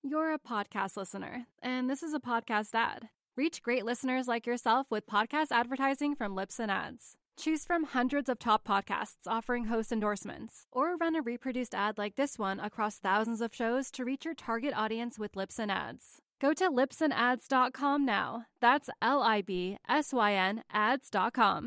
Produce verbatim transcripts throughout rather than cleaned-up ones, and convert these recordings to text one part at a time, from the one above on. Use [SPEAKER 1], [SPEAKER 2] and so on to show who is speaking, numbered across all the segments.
[SPEAKER 1] You're a podcast listener, and this is a podcast ad. Reach great listeners like yourself with podcast advertising from Libsyn Ads. Choose from hundreds of top podcasts offering host endorsements, or run a reproduced ad like this one across thousands of shows to reach your target audience with Libsyn Ads. Go to libsyn ads dot com now. That's L I B S Y N ads dot com.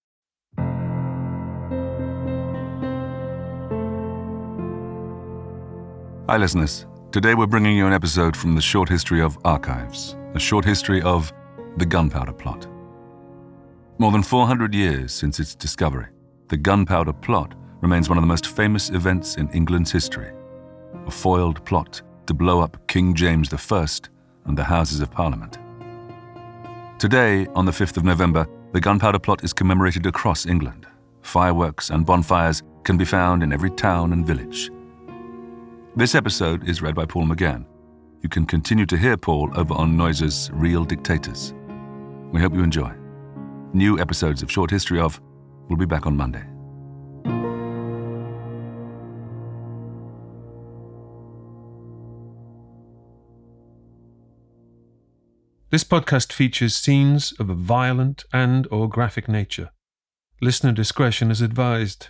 [SPEAKER 2] Hi listeners, today we're bringing you an episode from the Short History of Archives, a short history of the Gunpowder Plot. More than four hundred years since its discovery, the Gunpowder Plot remains one of the most famous events in England's history, a foiled plot to blow up King James the First and the Houses of Parliament. Today, on the fifth of November, the Gunpowder Plot is commemorated across England. Fireworks and bonfires can be found in every town and village. This episode is read by Paul McGann. You can continue to hear Paul over on Noiser's Real Dictators. We hope you enjoy. New episodes of Short History of will be back on Monday.
[SPEAKER 3] This podcast features scenes of a violent and or graphic nature. Listener discretion is advised.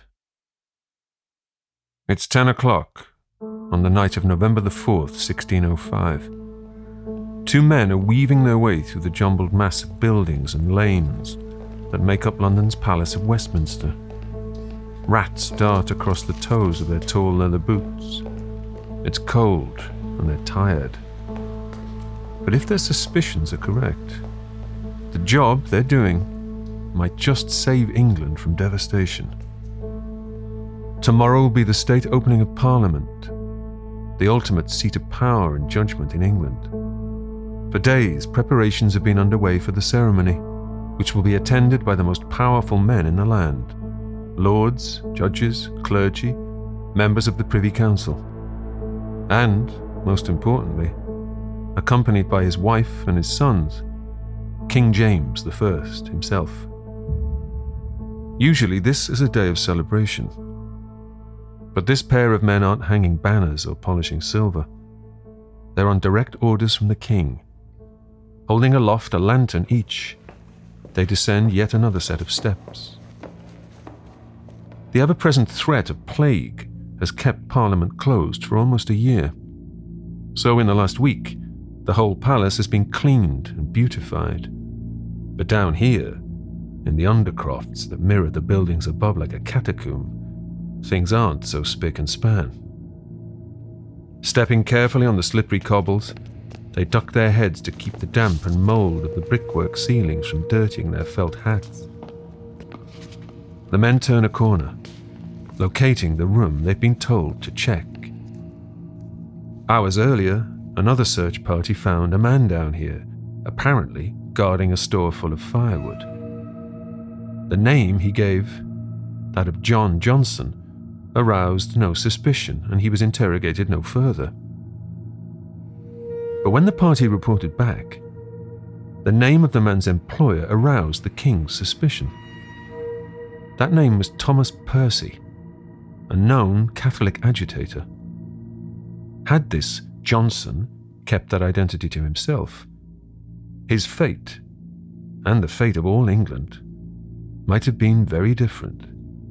[SPEAKER 3] It's ten o'clock on the night of November the fourth, sixteen oh five. Two men are weaving their way through the jumbled mass of buildings and lanes that make up London's Palace of Westminster. Rats dart across the toes of their tall leather boots. It's cold and they're tired. But if their suspicions are correct, the job they're doing might just save England from devastation. Tomorrow will be the state opening of Parliament, the ultimate seat of power and judgment in England. For days, preparations have been underway for the ceremony, which will be attended by the most powerful men in the land: lords, judges, clergy, members of the Privy Council, and, most importantly, accompanied by his wife and his sons, King James the First himself. Usually this is a day of celebration, but this pair of men aren't hanging banners or polishing silver. They're on direct orders from the king. Holding aloft a lantern each, they descend yet another set of steps. The ever-present threat of plague has kept Parliament closed for almost a year. So in the last week, the whole palace has been cleaned and beautified. But down here, in the undercrofts that mirror the buildings above like a catacomb, things aren't so spick and span. Stepping carefully on the slippery cobbles, they duck their heads to keep the damp and mould of the brickwork ceilings from dirtying their felt hats. The men turn a corner, locating the room they've been told to check. Hours earlier, another search party found a man down here, apparently guarding a store full of firewood. The name he gave, that of John Johnson, aroused no suspicion, and he was interrogated no further. But when the party reported back, the name of the man's employer aroused the king's suspicion. That name was Thomas Percy, a known Catholic agitator. Had this Johnson kept that identity to himself, his fate, and the fate of all England, might have been very different.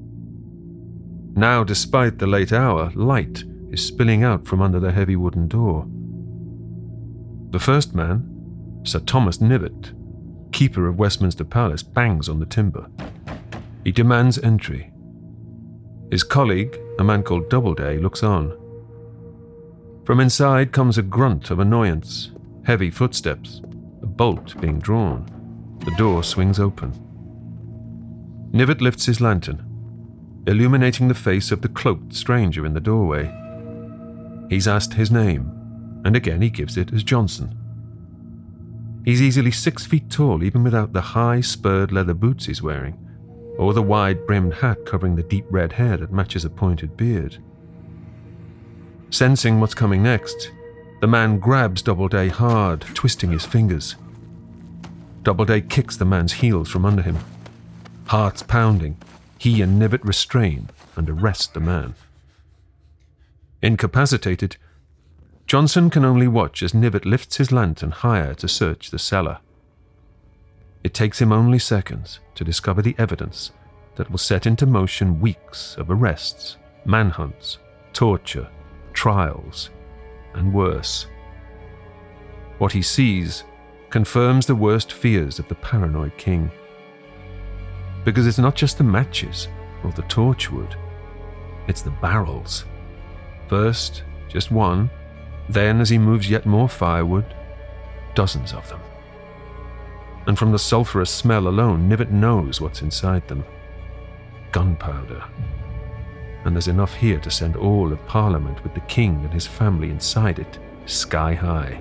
[SPEAKER 3] Now, despite the late hour, light is spilling out from under the heavy wooden door. The first man, Sir Thomas Knivet, keeper of Westminster Palace, bangs on the timber. He demands entry. His colleague, a man called Doubleday, looks on. From inside comes a grunt of annoyance, heavy footsteps, a bolt being drawn. The door swings open. Knivet lifts his lantern, illuminating the face of the cloaked stranger in the doorway. He's asked his name, and again he gives it as Johnson. He's easily six feet tall, even without the high, spurred leather boots he's wearing, or the wide-brimmed hat covering the deep red hair that matches a pointed beard. Sensing what's coming next, the man grabs Doubleday hard, twisting his fingers. Doubleday kicks the man's heels from under him. Hearts pounding, he and Knivet restrain and arrest the man. Incapacitated, Johnson can only watch as Knivet lifts his lantern higher to search the cellar. It takes him only seconds to discover the evidence that will set into motion weeks of arrests, manhunts, torture, trials, and worse. What he sees confirms the worst fears of the paranoid king. Because it's not just the matches or the torchwood, it's the barrels. First, just one, then as he moves yet more firewood, dozens of them. And from the sulphurous smell alone, Knivet knows what's inside them. Gunpowder. And there's enough here to send all of Parliament with the king and his family inside it sky high.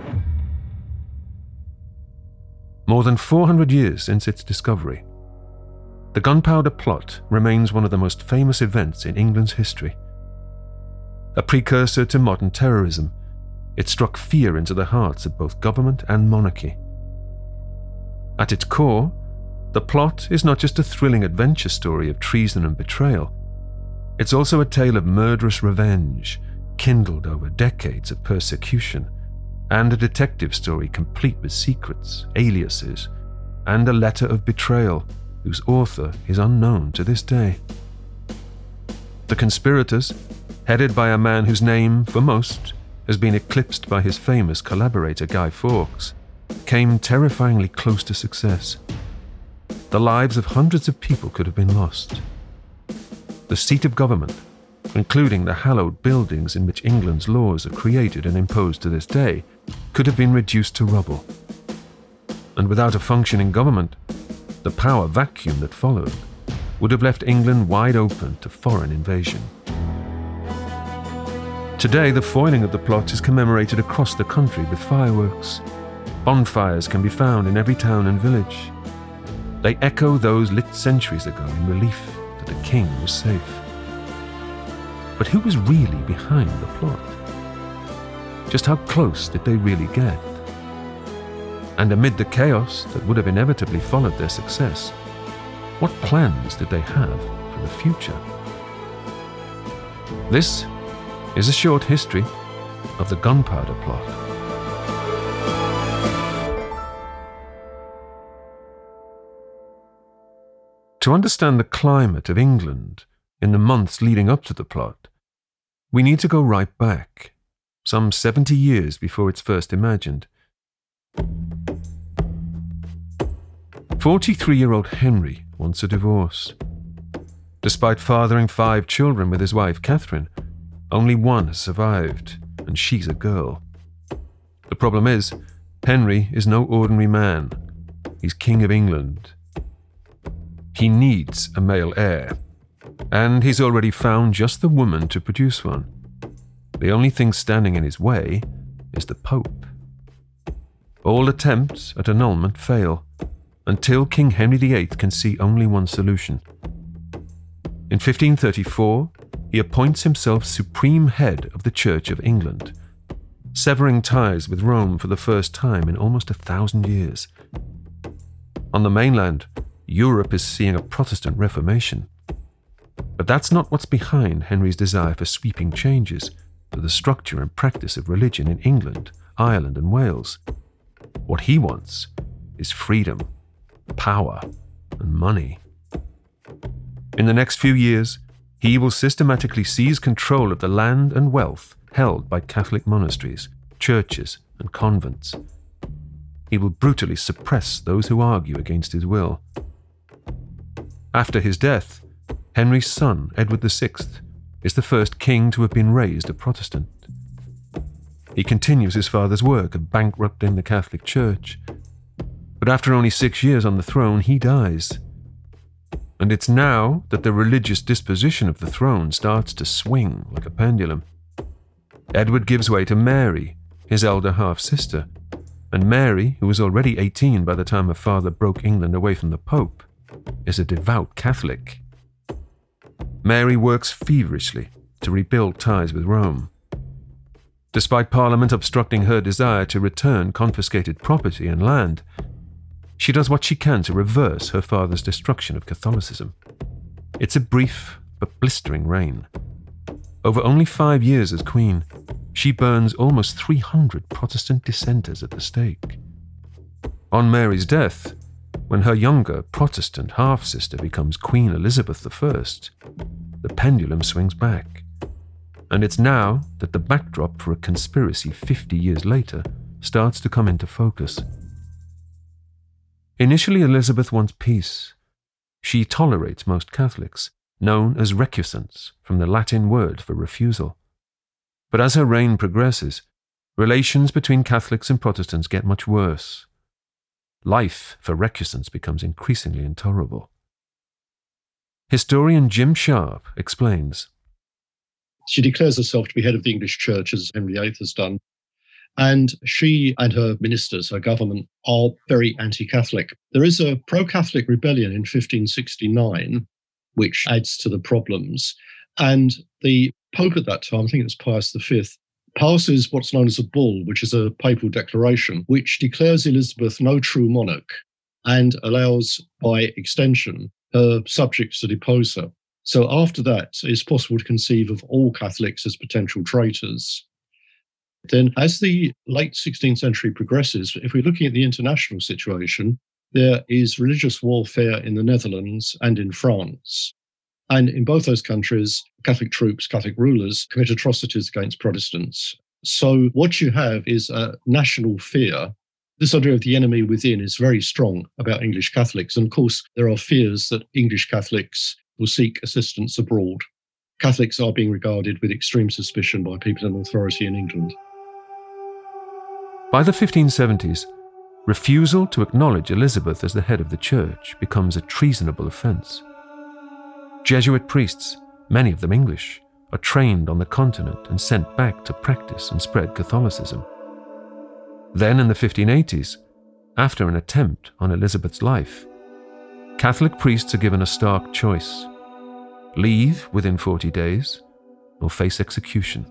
[SPEAKER 3] More than four hundred years since its discovery, the Gunpowder Plot remains one of the most famous events in England's history. A precursor to modern terrorism, it struck fear into the hearts of both government and monarchy. At its core, the plot is not just a thrilling adventure story of treason and betrayal. It's also a tale of murderous revenge, kindled over decades of persecution, and a detective story complete with secrets, aliases, and a letter of betrayal whose author is unknown to this day. The conspirators, headed by a man whose name, for most, has been eclipsed by his famous collaborator Guy Fawkes, came terrifyingly close to success. The lives of hundreds of people could have been lost. The seat of government, including the hallowed buildings in which England's laws are created and imposed to this day, could have been reduced to rubble. And without a functioning government, the power vacuum that followed would have left England wide open to foreign invasion. Today, the foiling of the plot is commemorated across the country with fireworks. Bonfires can be found in every town and village. They echo those lit centuries ago in relief that the king was safe. But who was really behind the plot? Just how close did they really get? And amid the chaos that would have inevitably followed their success, what plans did they have for the future? This is a short history of the Gunpowder Plot. To understand the climate of England in the months leading up to the plot, we need to go right back, some seventy years before it's first imagined. forty-three-year-old Henry wants a divorce. Despite fathering five children with his wife Catherine, only one has survived, and she's a girl. The problem is, Henry is no ordinary man. He's King of England. He needs a male heir, and he's already found just the woman to produce one. The only thing standing in his way is the Pope. All attempts at annulment fail, until King Henry the Eighth can see only one solution. In fifteen thirty-four, he appoints himself supreme head of the Church of England, severing ties with Rome for the first time in almost a thousand years. On the mainland, Europe is seeing a Protestant Reformation. But that's not what's behind Henry's desire for sweeping changes to the structure and practice of religion in England, Ireland, and Wales. What he wants is freedom, power, and money. In the next few years, he will systematically seize control of the land and wealth held by Catholic monasteries, churches, and convents. He will brutally suppress those who argue against his will. After his death, Henry's son, Edward the Sixth, is the first king to have been raised a Protestant. He continues his father's work of bankrupting the Catholic Church. But after only six years on the throne, he dies. And it's now that the religious disposition of the throne starts to swing like a pendulum. Edward gives way to Mary, his elder half-sister, and Mary, who was already eighteen by the time her father broke England away from the Pope, is a devout Catholic. Mary works feverishly to rebuild ties with Rome. Despite Parliament obstructing her desire to return confiscated property and land, she does what she can to reverse her father's destruction of Catholicism. It's a brief but blistering reign. Over only five years as queen, she burns almost three hundred Protestant dissenters at the stake. On Mary's death, when her younger Protestant half-sister becomes Queen Elizabeth the First, the pendulum swings back. And it's now that the backdrop for a conspiracy fifty years later starts to come into focus. Initially, Elizabeth wants peace. She tolerates most Catholics, known as recusants, from the Latin word for refusal. But as her reign progresses, relations between Catholics and Protestants get much worse. Life for recusants becomes increasingly intolerable. Historian Jim Sharp explains.
[SPEAKER 4] She declares herself to be head of the English Church, as Henry the Eighth has done. And she and her ministers, her government, are very anti-Catholic. There is a pro-Catholic rebellion in fifteen sixty-nine, which adds to the problems. And the Pope at that time, I think it's Pius the Fifth, passes what's known as a bull, which is a papal declaration, which declares Elizabeth no true monarch and allows, by extension, her subjects to depose her. So after that, it's possible to conceive of all Catholics as potential traitors. Then, as the late sixteenth century progresses, if we're looking at the international situation, there is religious warfare in the Netherlands and in France. And in both those countries, Catholic troops, Catholic rulers commit atrocities against Protestants. So what you have is a national fear. This idea of the enemy within is very strong about English Catholics. And of course, there are fears that English Catholics will seek assistance abroad. Catholics are being regarded with extreme suspicion by people in authority in England.
[SPEAKER 3] By the fifteen seventies, refusal to acknowledge Elizabeth as the head of the church becomes a treasonable offence. Jesuit priests, many of them English, are trained on the continent and sent back to practice and spread Catholicism. Then in the fifteen eighties, after an attempt on Elizabeth's life, Catholic priests are given a stark choice: leave within forty days or face execution.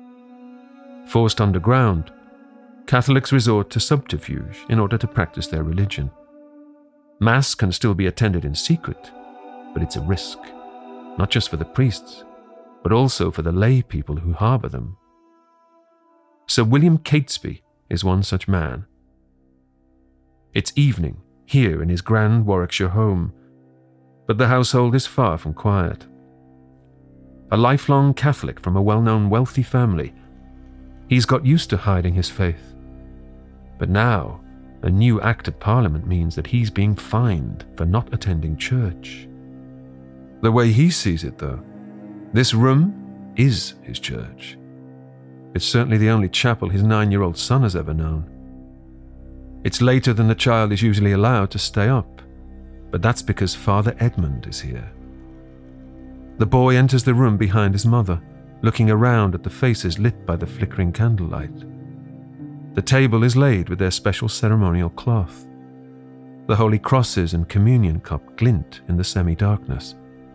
[SPEAKER 3] Forced underground, Catholics resort to subterfuge in order to practice their religion. Mass can still be attended in secret, but it's a risk, not just for the priests, but also for the lay people who harbour them. Sir William Catesby is one such man. It's evening here in his grand Warwickshire home, but the household is far from quiet. A lifelong Catholic from a well-known wealthy family, he's got used to hiding his faith. But now, a new Act of Parliament means that he's being fined for not attending church. The way he sees it, though, this room is his church. It's certainly the only chapel his nine-year-old son has ever known. It's later than the child is usually allowed to stay up, but that's because Father Edmund is here. The boy enters the room behind his mother, looking around at the faces lit by the flickering candlelight. The table is laid with their special ceremonial cloth. The holy crosses and communion cup glint in the semi-darkness.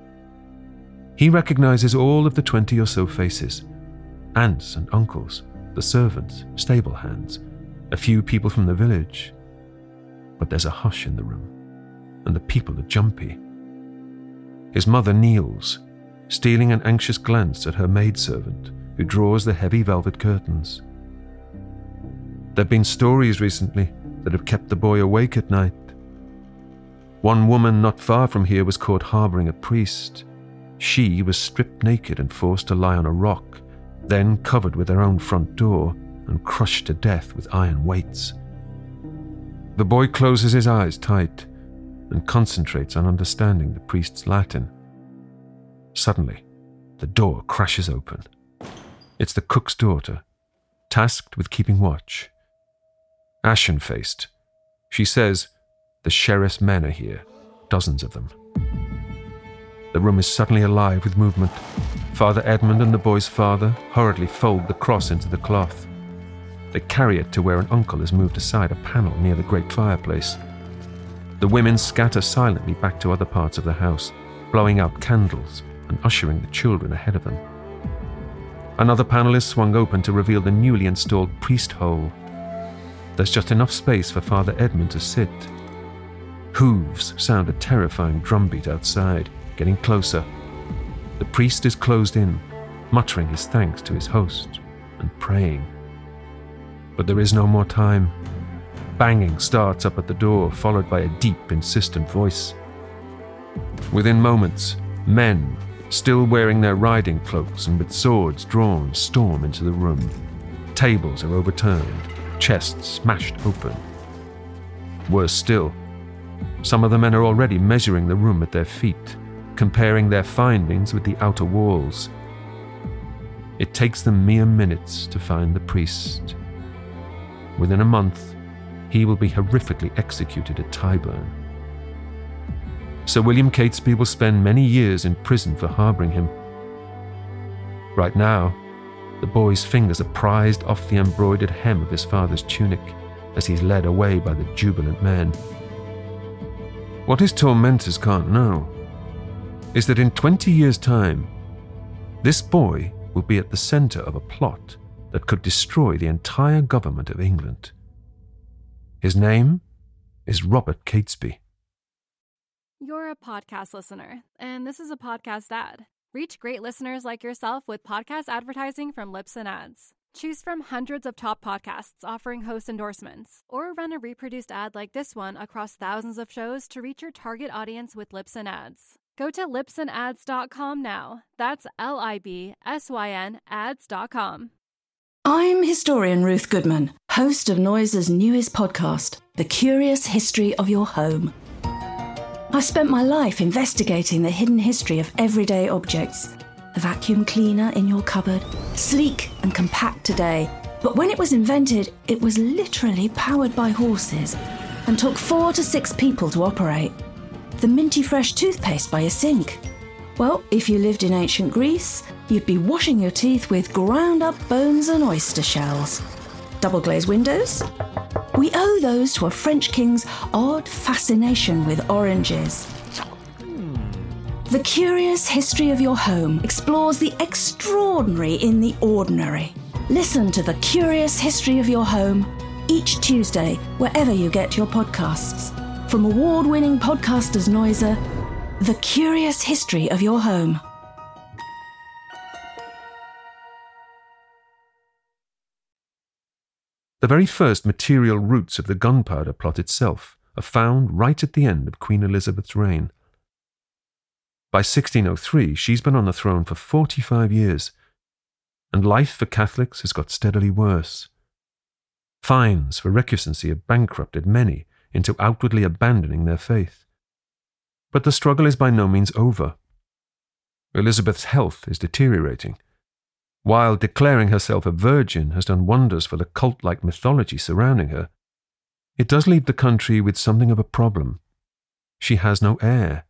[SPEAKER 3] He recognizes all of the twenty or so faces: aunts and uncles, the servants, stable hands, a few people from the village. But there's a hush in the room, and the people are jumpy. His mother kneels, stealing an anxious glance at her maidservant, who draws the heavy velvet curtains. There have been stories recently that have kept the boy awake at night. One woman not far from here was caught harbouring a priest. She was stripped naked and forced to lie on a rock, then covered with her own front door and crushed to death with iron weights. The boy closes his eyes tight and concentrates on understanding the priest's Latin. Suddenly, the door crashes open. It's the cook's daughter, tasked with keeping watch. Ashen-faced, she says, "The sheriff's men are here, dozens of them." The room is suddenly alive with movement. Father Edmund and the boy's father hurriedly fold the cross into the cloth. They carry it to where an uncle has moved aside a panel near the great fireplace. The women scatter silently back to other parts of the house, blowing out candles and ushering the children ahead of them. Another panel is swung open to reveal the newly installed priest hole. There's just enough space for Father Edmund to sit. Hooves sound a terrifying drumbeat outside, getting closer. The priest is closed in, muttering his thanks to his host, and praying. But there is no more time. Banging starts up at the door, followed by a deep, insistent voice. Within moments, men, still wearing their riding cloaks and with swords drawn, storm into the room. Tables are overturned, chests smashed open. Worse still, some of the men are already measuring the room at their feet, comparing their findings with the outer walls. It takes them mere minutes to find the priest. Within a month, he will be horrifically executed at Tyburn. Sir William Catesby will spend many years in prison for harbouring him. Right now, the boy's fingers are prized off the embroidered hem of his father's tunic as he's led away by the jubilant men. What his tormentors can't know is that in twenty years' time, this boy will be at the centre of a plot that could destroy the entire government of England. His name is Robert Catesby.
[SPEAKER 1] You're a podcast listener, and this is a podcast ad. Reach great listeners like yourself with podcast advertising from Libsyn Ads. Choose from hundreds of top podcasts offering host endorsements, or run a reproduced ad like this one across thousands of shows to reach your target audience with Libsyn Ads. Go to libsyn ads dot com now. That's L I B S Y N ads dot com.
[SPEAKER 5] I'm historian Ruth Goodman, host of Noiser's newest podcast, The Curious History of Your Home. I've spent my life investigating the hidden history of everyday objects. The vacuum cleaner in your cupboard, sleek and compact today, but when it was invented, it was literally powered by horses and took four to six people to operate. The minty fresh toothpaste by your sink. Well, if you lived in ancient Greece, you'd be washing your teeth with ground-up bones and oyster shells. Double-glazed windows? We owe those to a French king's odd fascination with oranges. The Curious History of Your Home explores the extraordinary in the ordinary. Listen to The Curious History of Your Home each Tuesday, wherever you get your podcasts. From award-winning podcasters Noiser, The Curious History of Your Home.
[SPEAKER 3] The very first material roots of the gunpowder plot itself are found right at the end of Queen Elizabeth's reign. By sixteen oh three, she's been on the throne for forty-five years, and life for Catholics has got steadily worse. Fines for recusancy have bankrupted many into outwardly abandoning their faith. But the struggle is by no means over. Elizabeth's health is deteriorating. While declaring herself a virgin has done wonders for the cult-like mythology surrounding her, it does leave the country with something of a problem. She has no heir.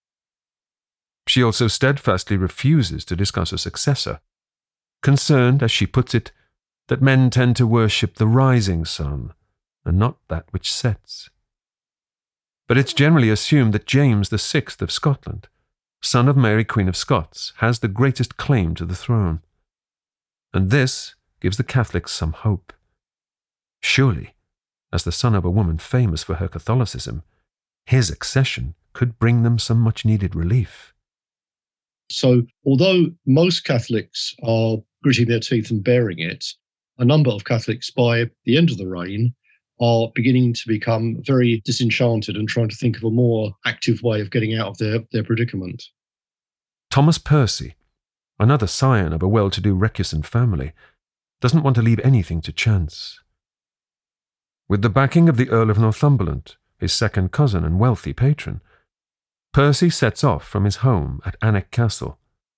[SPEAKER 3] She also steadfastly refuses to discuss a successor, concerned, as she puts it, that men tend to worship the rising sun and not that which sets. But it's generally assumed that James the Sixth of Scotland, son of Mary Queen of Scots, has the greatest claim to the throne. And this gives the Catholics some hope. Surely, as the son of a woman famous for her Catholicism, his accession could bring them some much-needed relief.
[SPEAKER 4] So, although most Catholics are gritting their teeth and bearing it, a number of Catholics by the end of the reign are beginning to become very disenchanted and trying to think of a more active way of getting out of their, their predicament.
[SPEAKER 3] Thomas Percy, another scion of a well-to-do recusant family, doesn't want to leave anything to chance. With the backing of the Earl of Northumberland, his second cousin and wealthy patron, Percy sets off from his home at Alnwick Castle.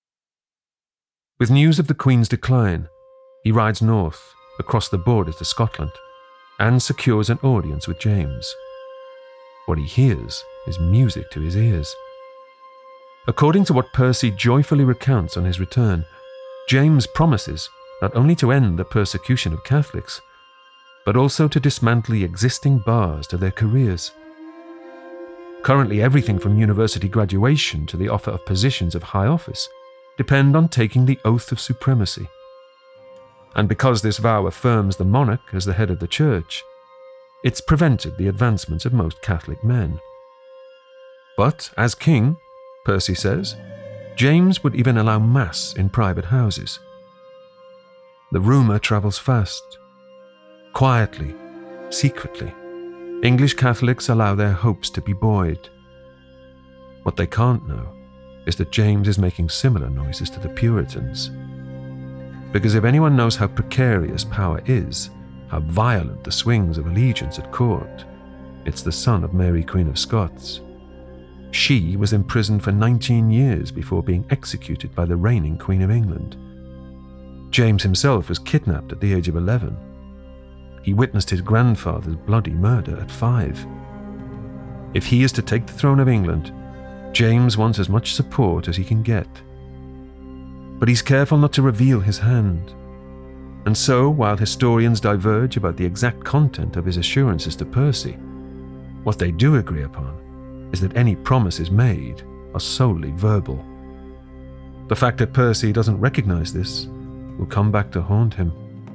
[SPEAKER 3] With news of the Queen's decline, he rides north, across the border to Scotland, and secures an audience with James. What he hears is music to his ears. According to what Percy joyfully recounts on his return, James promises not only to end the persecution of Catholics, but also to dismantle the existing bars to their careers. Currently, everything from university graduation to the offer of positions of high office depend on taking the oath of supremacy. And because this vow affirms the monarch as the head of the church, it's prevented the advancement of most Catholic men. But as king, Percy says, James would even allow mass in private houses. The rumour travels fast. Quietly, secretly, English Catholics allow their hopes to be buoyed. What they can't know is that James is making similar noises to the Puritans. Because if anyone knows how precarious power is, how violent the swings of allegiance at court, it's the son of Mary, Queen of Scots. She was imprisoned for nineteen years before being executed by the reigning Queen of England. James himself was kidnapped at the age of eleven. He witnessed his grandfather's bloody murder at five. If he is to take the throne of England, James wants as much support as he can get. But he's careful not to reveal his hand. And so, while historians diverge about the exact content of his assurances to Percy, what they do agree upon is that any promises made are solely verbal. The fact that Percy doesn't recognize this will come back to haunt him.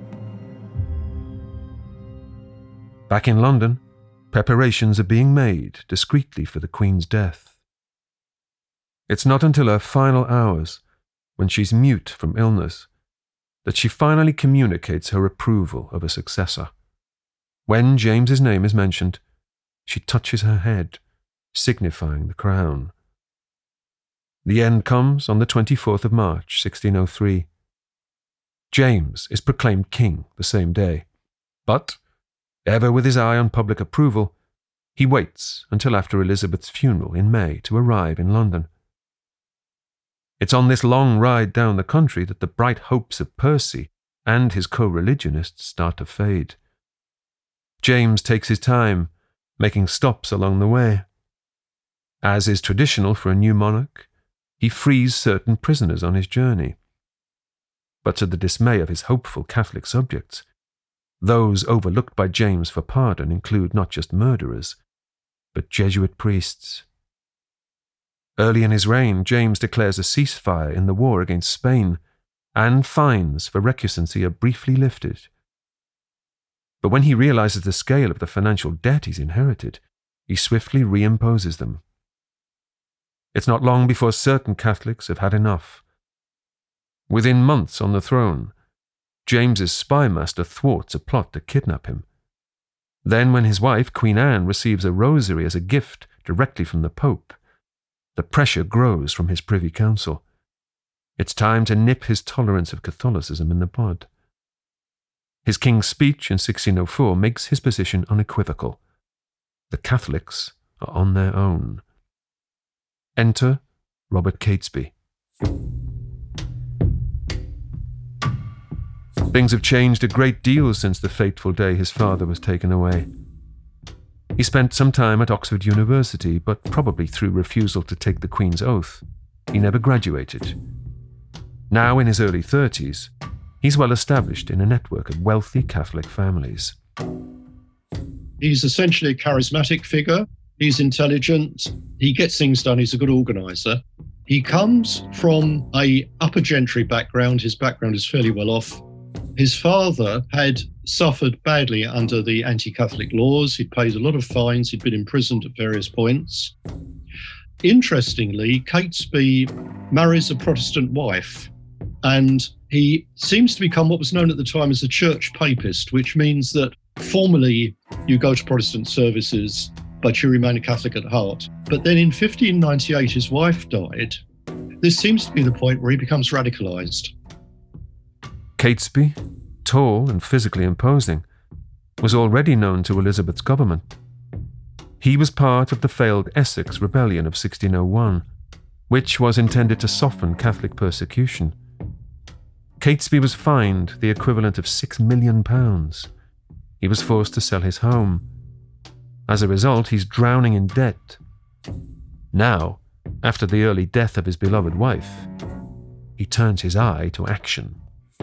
[SPEAKER 3] Back in London, preparations are being made discreetly for the Queen's death. It's not until her final hours, when she's mute from illness, that she finally communicates her approval of a successor. When James's name is mentioned, she touches her head, signifying the crown. The end comes on the twenty-fourth of March, sixteen oh three. James is proclaimed king the same day, but, ever with his eye on public approval, he waits until after Elizabeth's funeral in May to arrive in London. It's on this long ride down the country that the bright hopes of Percy and his co-religionists start to fade. James takes his time, making stops along the way. As is traditional for a new monarch, he frees certain prisoners on his journey. But to the dismay of his hopeful Catholic subjects, those overlooked by James for pardon include not just murderers, but Jesuit priests. Early in his reign, James declares a ceasefire in the war against Spain, and fines for recusancy are briefly lifted. But when he realizes the scale of the financial debt he's inherited, he swiftly reimposes them. It's not long before certain Catholics have had enough. Within months on the throne, James's spymaster thwarts a plot to kidnap him. Then when his wife, Queen Anne, receives a rosary as a gift directly from the Pope, the pressure grows from his Privy Council. It's time to nip his tolerance of Catholicism in the bud. His King's Speech in sixteen oh four makes his position unequivocal. The Catholics are on their own. Enter Robert Catesby. Things have changed a great deal since the fateful day his father was taken away. He spent some time at Oxford University, but probably through refusal to take the Queen's oath, he never graduated. Now in his early thirties, he's well established in a network of wealthy Catholic families.
[SPEAKER 4] He's essentially a charismatic figure. He's intelligent. He gets things done. He's a good organizer. He comes from a upper gentry background. His background is fairly well off. His father had suffered badly under the anti-Catholic laws. He'd paid a lot of fines. He'd been imprisoned at various points. Interestingly, Catesby marries a Protestant wife, and he seems to become what was known at the time as a church papist, which means that formally you go to Protestant services, but you remain a Catholic at heart. But then in fifteen ninety-eight, his wife died. This seems to be the point where he becomes radicalized.
[SPEAKER 3] Catesby, tall and physically imposing, was already known to Elizabeth's government. He was part of the failed Essex Rebellion of sixteen oh one, which was intended to soften Catholic persecution. Catesby was fined the equivalent of six million pounds. He was forced to sell his home. As a result, he's drowning in debt. Now, after the early death of his beloved wife, he turns his eye to action.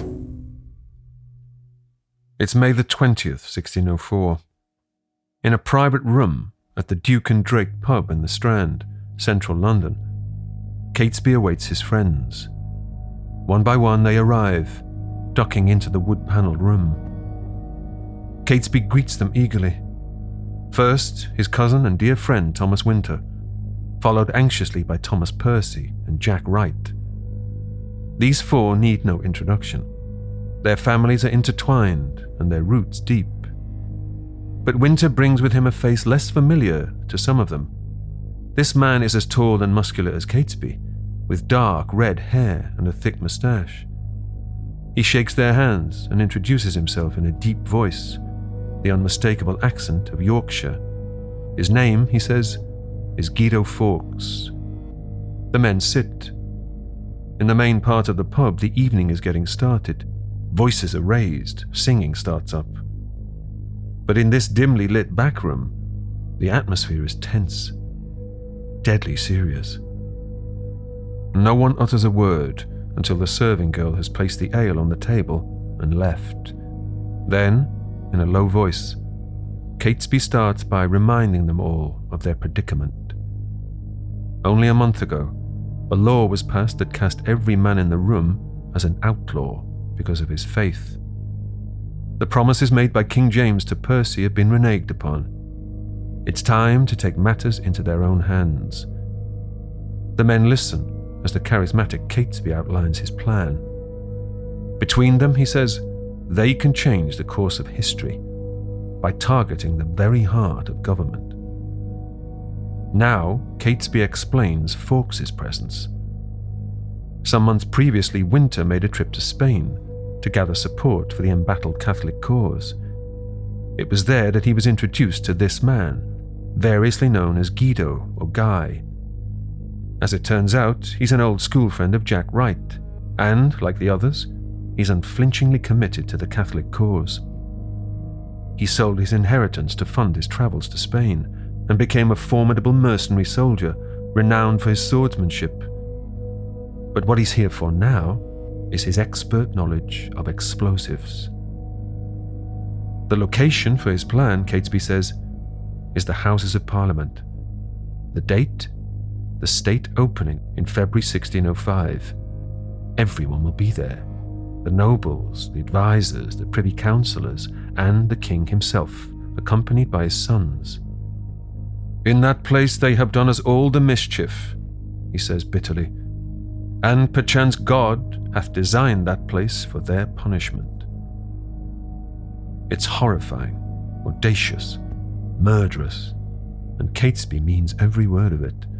[SPEAKER 3] It's May the twentieth, sixteen oh four. In a private room at the Duke and Drake pub in the Strand, central London, Catesby awaits his friends. One by one they arrive, ducking into the wood-panelled room. Catesby greets them eagerly. First, his cousin and dear friend Thomas Winter, followed anxiously by Thomas Percy and Jack Wright. These four need no introduction. Their families are intertwined and their roots deep. But Winter brings with him a face less familiar to some of them. This man is as tall and muscular as Catesby, with dark red hair and a thick moustache. He shakes their hands and introduces himself in a deep voice, the unmistakable accent of Yorkshire. His name, he says, is Guido Fawkes. The men sit. In the main part of the pub, the evening is getting started. Voices are raised, singing starts up. But in this dimly lit back room, the atmosphere is tense, deadly serious. No one utters a word until the serving girl has placed the ale on the table and left. Then, in a low voice, Catesby starts by reminding them all of their predicament. Only a month ago, a law was passed that cast every man in the room as an outlaw because of his faith. The promises made by King James to Percy have been reneged upon. It's time to take matters into their own hands. The men listen as the charismatic Catesby outlines his plan. Between them, he says, they can change the course of history by targeting the very heart of government. Now, Catesby explains Fawkes' presence. Some months previously, Winter made a trip to Spain to gather support for the embattled Catholic cause. It was there that he was introduced to this man, variously known as Guido or Guy. As it turns out, he's an old school friend of Jack Wright, and, like the others, he's unflinchingly committed to the Catholic cause. He sold his inheritance to fund his travels to Spain and became a formidable mercenary soldier, renowned for his swordsmanship. But what he's here for now is his expert knowledge of explosives. The location for his plan, Catesby says, is the Houses of Parliament. The date? The state opening in February sixteen oh five. Everyone will be there. The nobles, the advisors, the privy councillors, and the king himself, accompanied by his sons. In that place they have done us all the mischief, he says bitterly, and perchance God hath designed that place for their punishment. It's horrifying, audacious, murderous, and Catesby means every word of it.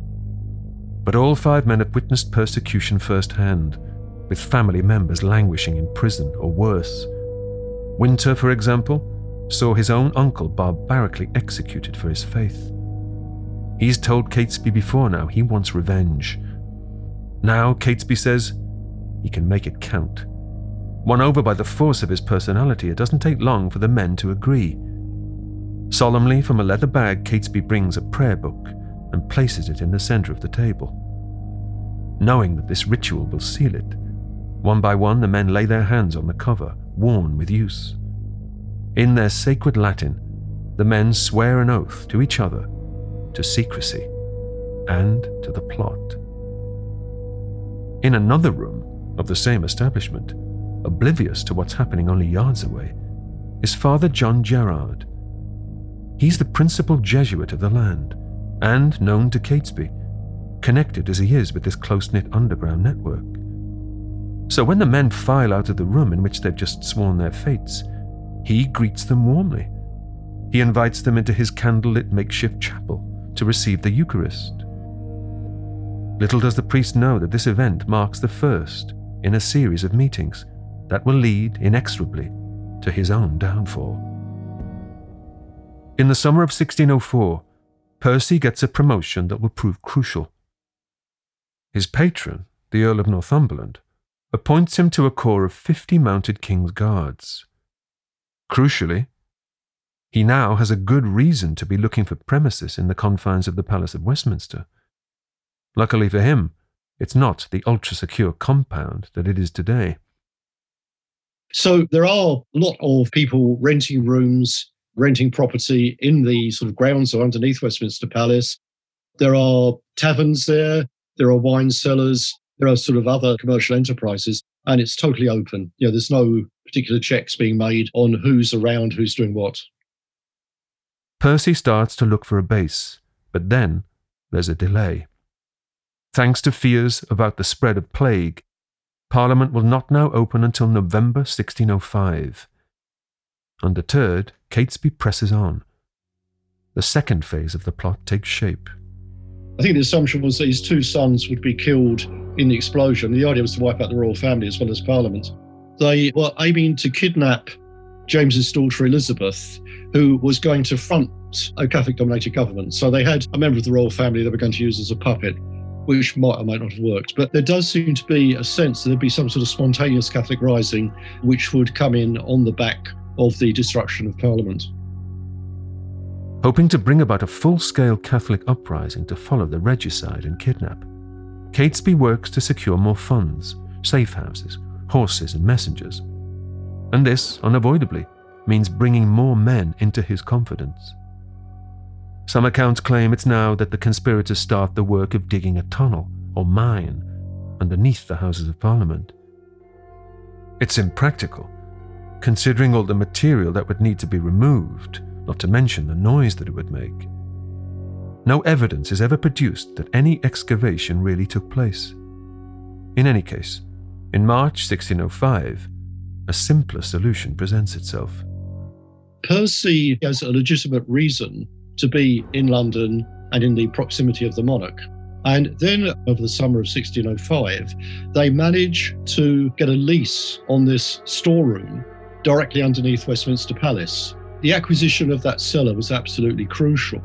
[SPEAKER 3] But all five men have witnessed persecution firsthand, with family members languishing in prison or worse. Winter, for example, saw his own uncle barbarically executed for his faith. He's told Catesby before now he wants revenge. Now, Catesby says, he can make it count. Won over by the force of his personality, it doesn't take long for the men to agree. Solemnly, from a leather bag, Catesby brings a prayer book and places it in the center of the table. Knowing that this ritual will seal it, one by one the men lay their hands on the cover, worn with use. In their sacred Latin, the men swear an oath to each other, to secrecy, and to the plot. In another room of the same establishment, oblivious to what's happening only yards away, is Father John Gerard. He's the principal Jesuit of the land, and known to Catesby, connected as he is with this close-knit underground network. So when the men file out of the room in which they've just sworn their fates, he greets them warmly. He invites them into his candlelit makeshift chapel to receive the Eucharist. Little does the priest know that this event marks the first in a series of meetings that will lead inexorably to his own downfall. In the summer of sixteen oh four, Percy gets a promotion that will prove crucial. His patron, the Earl of Northumberland, appoints him to a corps of fifty mounted King's Guards. Crucially, he now has a good reason to be looking for premises in the confines of the Palace of Westminster. Luckily for him, it's not the ultra-secure compound that it is today.
[SPEAKER 4] So there are a lot of people renting rooms, renting property in the sort of grounds or underneath Westminster Palace. There are taverns there, there are wine cellars, there are sort of other commercial enterprises, and it's totally open. You know, there's no particular checks being made on who's around, who's doing what.
[SPEAKER 3] Percy starts to look for a base, but then there's a delay. Thanks to fears about the spread of plague, Parliament will not now open until November sixteen oh five. Undeterred, Catesby presses on. The second phase of the plot takes shape.
[SPEAKER 4] I think the assumption was that his two sons would be killed in the explosion. The idea was to wipe out the royal family as well as Parliament. They were aiming to kidnap James's daughter Elizabeth, who was going to front a Catholic-dominated government. So they had a member of the royal family they were going to use as a puppet, which might or might not have worked. But there does seem to be a sense that there'd be some sort of spontaneous Catholic rising which would come in on the back of the destruction of Parliament.
[SPEAKER 3] Hoping to bring about a full-scale Catholic uprising to follow the regicide and kidnap, Catesby works to secure more funds, safe houses, horses and messengers. And this, unavoidably, means bringing more men into his confidence. Some accounts claim it's now that the conspirators start the work of digging a tunnel or mine underneath the Houses of Parliament. It's impractical, considering all the material that would need to be removed, not to mention the noise that it would make. No evidence is ever produced that any excavation really took place. In any case, in March sixteen oh five, a simpler solution presents itself.
[SPEAKER 4] Percy has a legitimate reason to be in London and in the proximity of the monarch. And then over the summer of sixteen oh five, they manage to get a lease on this storeroom directly underneath Westminster Palace. The acquisition of that cellar was absolutely crucial.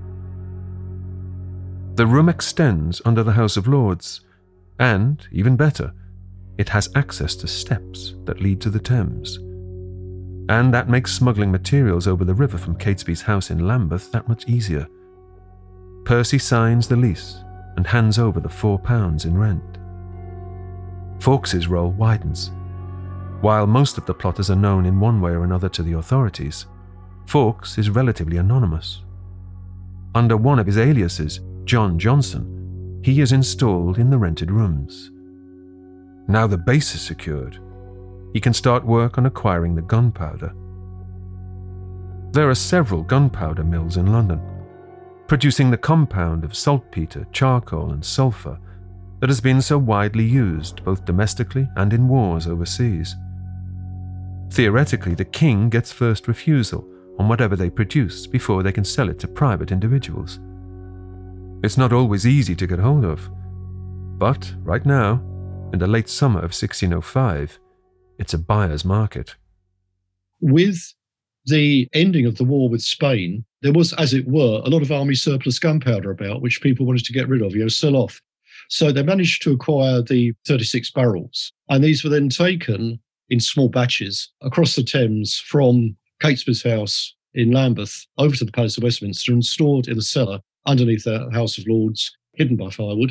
[SPEAKER 3] The room extends under the House of Lords, and, even better, it has access to steps that lead to the Thames. And that makes smuggling materials over the river from Catesby's house in Lambeth that much easier. Percy signs the lease and hands over the four pounds in rent. Fawkes's role widens. While most of the plotters are known in one way or another to the authorities, Fawkes is relatively anonymous. Under one of his aliases, John Johnson, he is installed in the rented rooms. Now the base is secured, he can start work on acquiring the gunpowder. There are several gunpowder mills in London, producing the compound of saltpeter, charcoal and sulphur that has been so widely used both domestically and in wars overseas. Theoretically, the king gets first refusal on whatever they produce before they can sell it to private individuals. It's not always easy to get hold of, but right now, in the late summer of sixteen oh five, it's a buyer's market.
[SPEAKER 4] With the ending of the war with Spain, there was, as it were, a lot of army surplus gunpowder about, which people wanted to get rid of, you know, sell off. So they managed to acquire the thirty-six barrels, and these were then taken in small batches across the Thames from Catesby's house in Lambeth over to the Palace of Westminster and stored in the cellar underneath the House of Lords, hidden by firewood.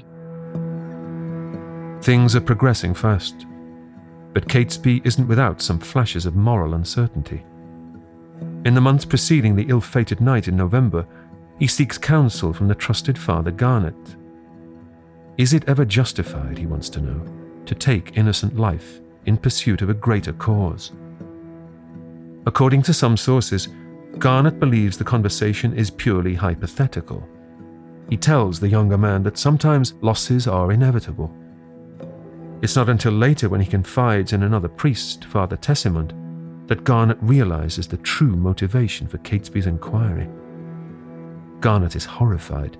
[SPEAKER 3] Things are progressing fast, but Catesby isn't without some flashes of moral uncertainty. In the months preceding the ill-fated night in November, he seeks counsel from the trusted Father Garnet. Is it ever justified, he wants to know, to take innocent life in pursuit of a greater cause? According to some sources, Garnet believes the conversation is purely hypothetical. He tells the younger man that sometimes losses are inevitable. It's not until later, when he confides in another priest, Father Tessimond, that Garnet realizes the true motivation for Catesby's inquiry. Garnet is horrified.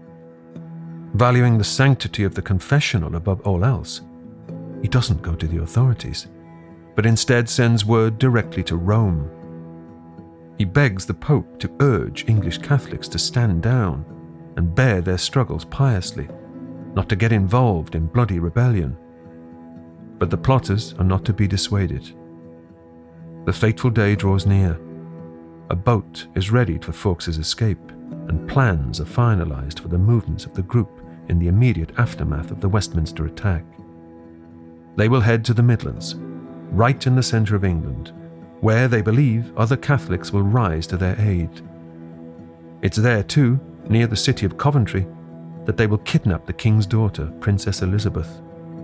[SPEAKER 3] Valuing the sanctity of the confessional above all else, he doesn't go to the authorities, but instead sends word directly to Rome. He begs the Pope to urge English Catholics to stand down and bear their struggles piously, not to get involved in bloody rebellion. But the plotters are not to be dissuaded. The fateful day draws near. A boat is readied for Fawkes's escape, and plans are finalized for the movements of the group in the immediate aftermath of the Westminster attack. They will head to the Midlands, right in the centre of England, where they believe other Catholics will rise to their aid. It's there too, near the city of Coventry, that they will kidnap the King's daughter, Princess Elizabeth.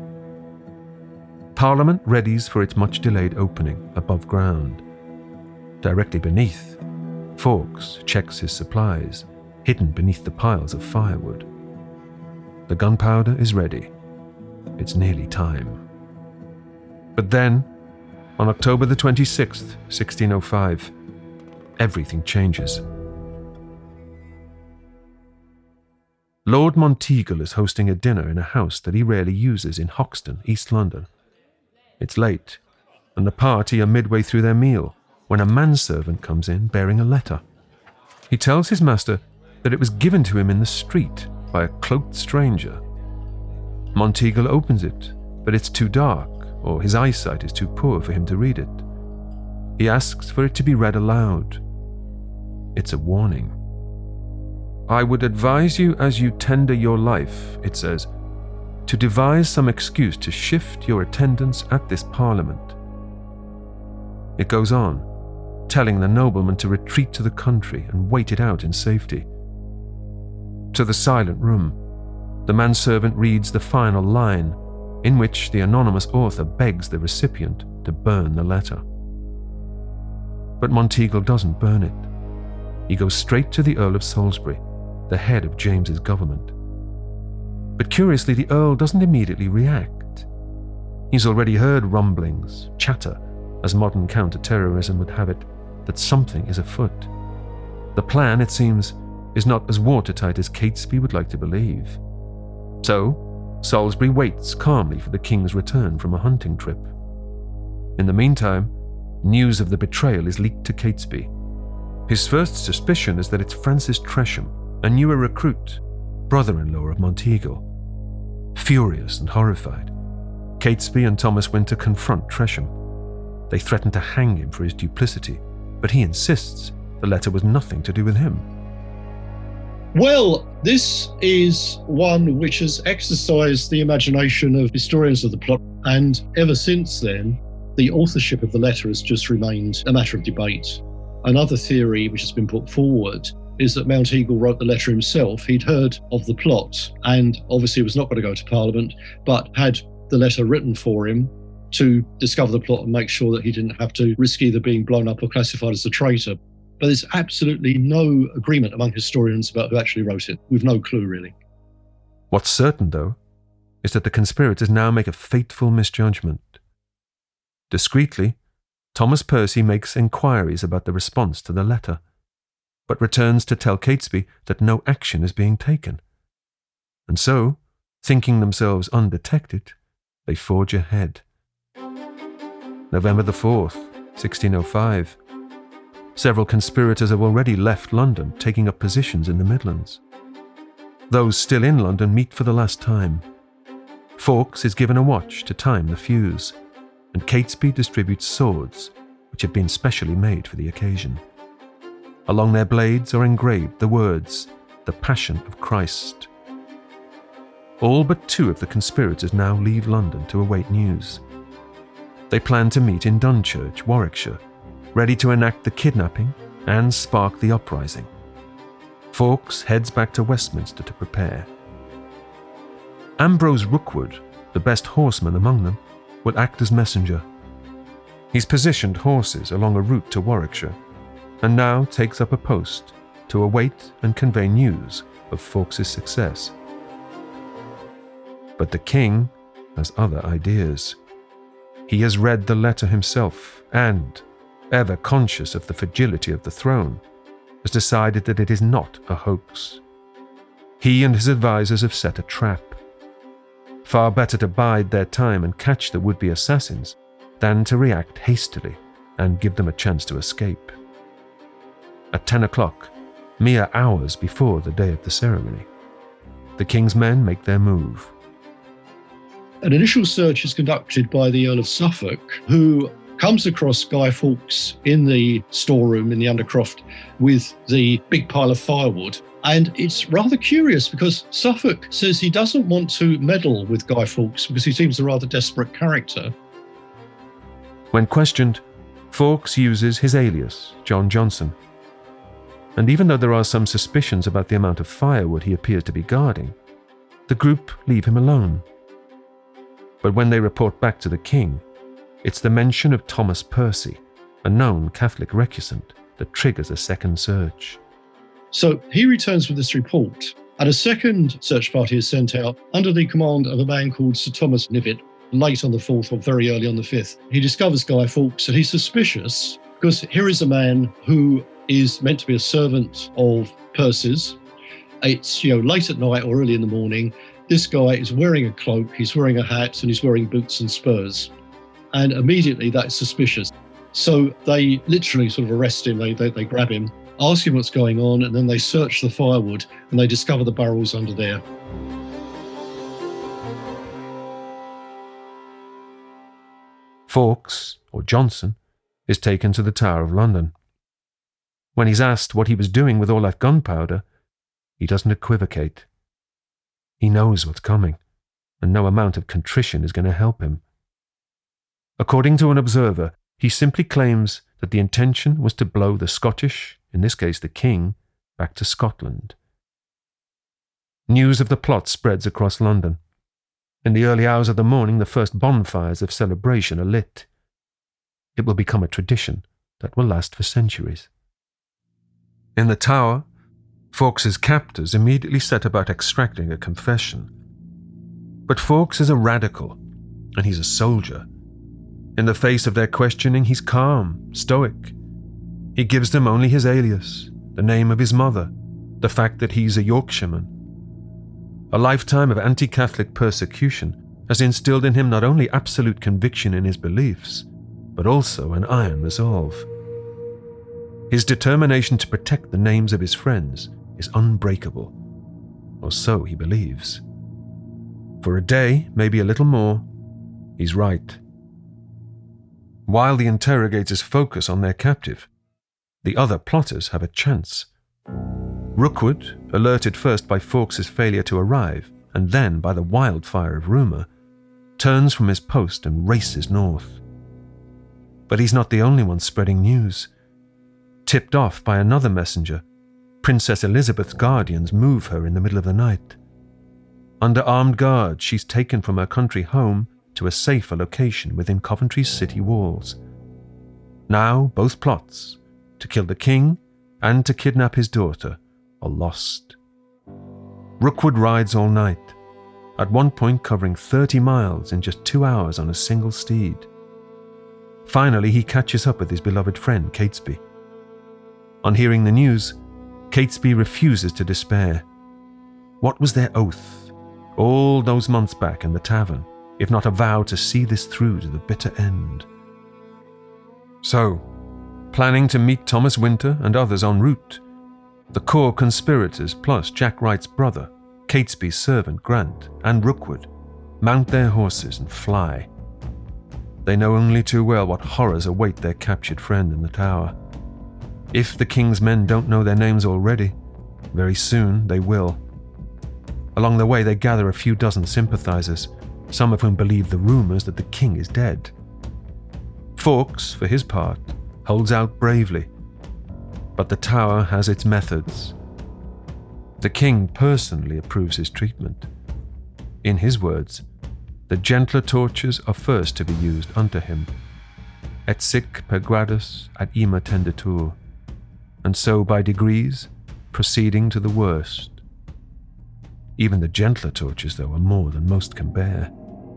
[SPEAKER 3] Parliament readies for its much-delayed opening above ground. Directly beneath, Fawkes checks his supplies, hidden beneath the piles of firewood. The gunpowder is ready. It's nearly time. But then, on October the twenty-sixth, sixteen oh five, everything changes. Lord Monteagle is hosting a dinner in a house that he rarely uses in Hoxton, East London. It's late, and the party are midway through their meal when a manservant comes in bearing a letter. He tells his master that it was given to him in the street by a cloaked stranger. Monteagle opens it, but it's too dark, or his eyesight is too poor for him to read it. He asks for it to be read aloud. It's a warning. "I would advise you as you tender your life," it says, "to devise some excuse to shift your attendance at this parliament." It goes on, telling the nobleman to retreat to the country and wait it out in safety. To the silent room, the manservant reads the final line, in which the anonymous author begs the recipient to burn the letter. But Monteagle doesn't burn it. He goes straight to the Earl of Salisbury, the head of James's government. But curiously, the Earl doesn't immediately react. He's already heard rumblings, chatter, as modern counter-terrorism would have it, that something is afoot. The plan, it seems, is not as watertight as Catesby would like to believe. So, Salisbury waits calmly for the king's return from a hunting trip. In the meantime, news of the betrayal is leaked to Catesby. His first suspicion is that it's Francis Tresham, a newer recruit, brother-in-law of Monteagle. Furious and horrified, Catesby and Thomas Winter confront Tresham. They threaten to hang him for his duplicity, but he insists the letter was nothing to do with him.
[SPEAKER 4] Well, this is one which has exercised the imagination of historians of the plot, and ever since then, the authorship of the letter has just remained a matter of debate. Another theory which has been put forward is that Monteagle wrote the letter himself. He'd heard of the plot and obviously was not going to go to Parliament, but had the letter written for him to discover the plot and make sure that he didn't have to risk either being blown up or classified as a traitor. But there's absolutely no agreement among historians about who actually wrote it. We've no clue, really.
[SPEAKER 3] What's certain, though, is that the conspirators now make a fateful misjudgment. Discreetly, Thomas Percy makes inquiries about the response to the letter, but returns to tell Catesby that no action is being taken. And so, thinking themselves undetected, they forge ahead. November the fourth, sixteen oh five. Several conspirators have already left London, taking up positions in the Midlands. Those still in London meet for the last time. Fawkes is given a watch to time the fuse, and Catesby distributes swords, which have been specially made for the occasion. Along their blades are engraved the words, "The Passion of Christ." All but two of the conspirators now leave London to await news. They plan to meet in Dunchurch, Warwickshire, ready to enact the kidnapping and spark the uprising. Fawkes heads back to Westminster to prepare. Ambrose Rookwood, the best horseman among them, will act as messenger. He's positioned horses along a route to Warwickshire, and now takes up a post to await and convey news of Fawkes' success. But the king has other ideas. He has read the letter himself and, ever conscious of the fragility of the throne, has decided that it is not a hoax. He and his advisors have set a trap. Far better to bide their time and catch the would-be assassins than to react hastily and give them a chance to escape. At ten o'clock, mere hours before the day of the ceremony, the king's men make their move.
[SPEAKER 4] An initial search is conducted by the Earl of Suffolk, who comes across Guy Fawkes in the storeroom in the Undercroft with the big pile of firewood. And it's rather curious because Suffolk says he doesn't want to meddle with Guy Fawkes because he seems a rather desperate character.
[SPEAKER 3] When questioned, Fawkes uses his alias, John Johnson. And even though there are some suspicions about the amount of firewood he appears to be guarding, the group leave him alone. But when they report back to the king, it's the mention of Thomas Percy, a known Catholic recusant, that triggers a second search.
[SPEAKER 4] So he returns with this report, and a second search party is sent out under the command of a man called Sir Thomas Knivet. late on the fourth or very early on the fifth. He discovers Guy Fawkes and he's suspicious because here is a man who is meant to be a servant of Percy's. It's, you know, late at night or early in the morning. This guy is wearing a cloak, he's wearing a hat, and he's wearing boots and spurs. And immediately that's suspicious. So they literally sort of arrest him, they, they, they grab him, ask him what's going on, and then they search the firewood and they discover the barrels under there.
[SPEAKER 3] Fawkes, or Johnson, is taken to the Tower of London. When he's asked what he was doing with all that gunpowder, he doesn't equivocate. He knows what's coming, and no amount of contrition is going to help him. According to an observer, he simply claims that the intention was to blow the Scottish, in this case the king, back to Scotland. News of the plot spreads across London. In the early hours of the morning, the first bonfires of celebration are lit. It will become a tradition that will last for centuries. In the Tower, Fawkes's captors immediately set about extracting a confession. But Fawkes is a radical, and he's a soldier. In the face of their questioning, he's calm, stoic. He gives them only his alias, the name of his mother, the fact that he's a Yorkshireman. A lifetime of anti-Catholic persecution has instilled in him not only absolute conviction in his beliefs, but also an iron resolve. His determination to protect the names of his friends is unbreakable, or so he believes. For a day, maybe a little more, he's right. While the interrogators focus on their captive, the other plotters have a chance. Rookwood, alerted first by Fawkes's failure to arrive, and then by the wildfire of rumour, turns from his post and races north. But he's not the only one spreading news. Tipped off by another messenger, Princess Elizabeth's guardians move her in the middle of the night. Under armed guard, she's taken from her country home to a safer location within Coventry's city walls. Now both plots, to kill the king and to kidnap his daughter, are lost. Rookwood rides all night, at one point covering thirty miles in just two hours on a single steed. Finally, he catches up with his beloved friend Catesby. On hearing the news, Catesby refuses to despair. What was their oath, all those months back in the tavern, if not a vow to see this through to the bitter end? So, planning to meet Thomas Winter and others en route, the core conspirators plus Jack Wright's brother, Catesby's servant Grant, and Rookwood mount their horses and fly. They know only too well what horrors await their captured friend in the Tower. If the king's men don't know their names already, very soon they will. Along the way, they gather a few dozen sympathizers, some of whom believe the rumors that the king is dead. Fawkes, for his part, holds out bravely, but the Tower has its methods. The king personally approves his treatment. In his words, the gentler tortures are first to be used unto him. Et sic per gradus ad ima tenditur, and so by degrees, proceeding to the worst. Even the gentler tortures, though, are more than most can bear.